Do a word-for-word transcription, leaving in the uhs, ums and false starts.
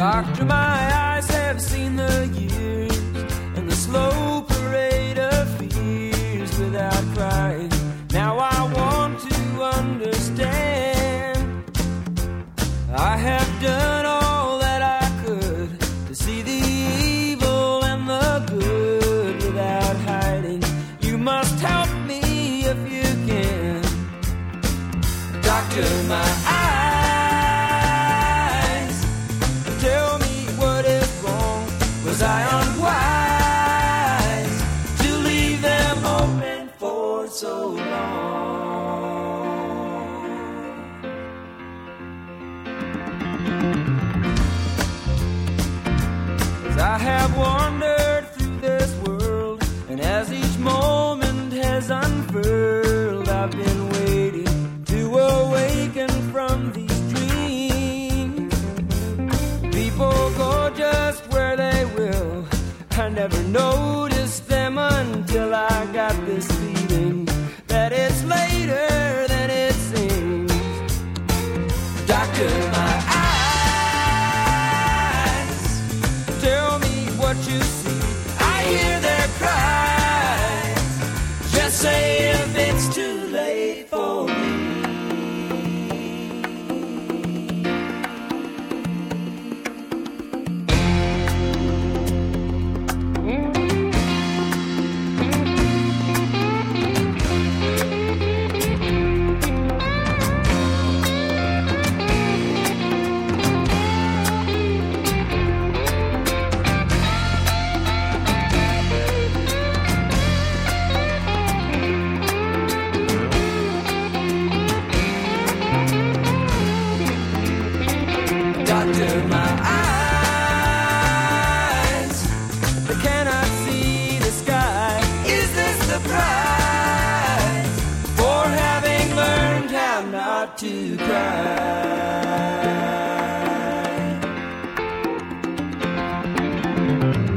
Doctor, my eyes have seen the years and the slow parade of fears without crying. Now I want to understand. I have done all that I could to see the evil and the good without hiding. You must help me if you can. Doctor, my eyes, tell me what is wrong. Was I unwise to leave them open for so long? 'Cause I have wandered through this world, and as each moment has unfurled, I've been waiting to awaken from these dreams. People go just where they will. I never noticed them until I got this feeling that it's later than it seems. Doctor, my eyes, tell me what you see. I hear their cries. Just say if it's too late for me. Doctor, my eyes, they cannot see the sky. Is this the price for having learned how not to cry?